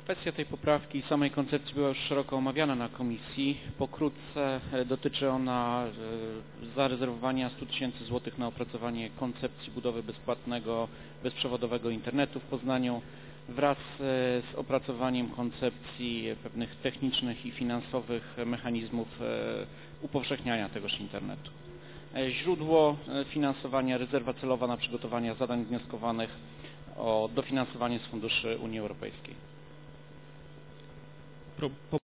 Kwestia tej poprawki i samej koncepcji była już szeroko omawiana na komisji. Pokrótce dotyczy ona zarezerwowania 100 000 złotych na opracowanie koncepcji budowy bezpłatnego, bezprzewodowego internetu w Poznaniu wraz z opracowaniem koncepcji pewnych technicznych i finansowych mechanizmów upowszechniania tegoż internetu. Źródło finansowania, rezerwa celowa na przygotowanie zadań wnioskowanych o dofinansowanie z funduszy Unii Europejskiej.